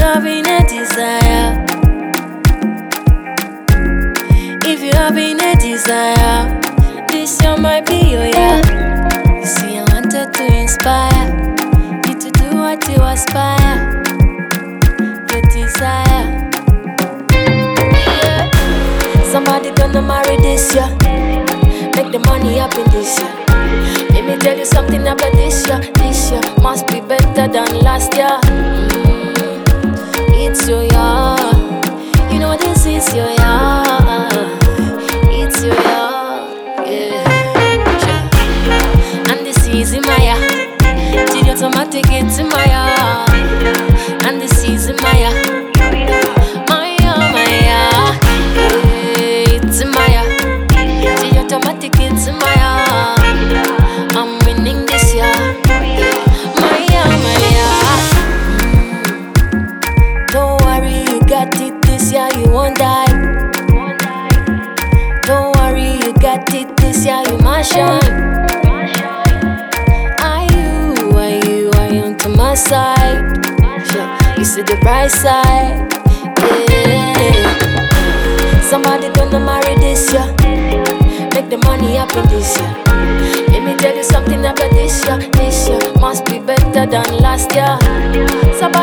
having a desire, if you having a desire, this year might be your year. You see, I wanted to inspire you to do what you aspire, your desire. Yeah. Somebody gonna marry this year, make the money happen this year. Let me tell you something about this year. This year must be better than last year. It's your year, you know this is your year. It's your year, yeah. And this is in my year. Till you automatic it's in my year. And this is in my year. My year, my year, yeah, it's in my year. Till you automatic it's in my year. I'm winning this year. My year, my year. Don't worry, you got it this year, you won't die. Don't worry, you got it this year, you must shine. Are you onto my side? Yeah, you see the bright side. Yeah. Somebody gonna marry this year, make the money happen this year. Let me tell you something about this year. This year must be better than last year. Somebody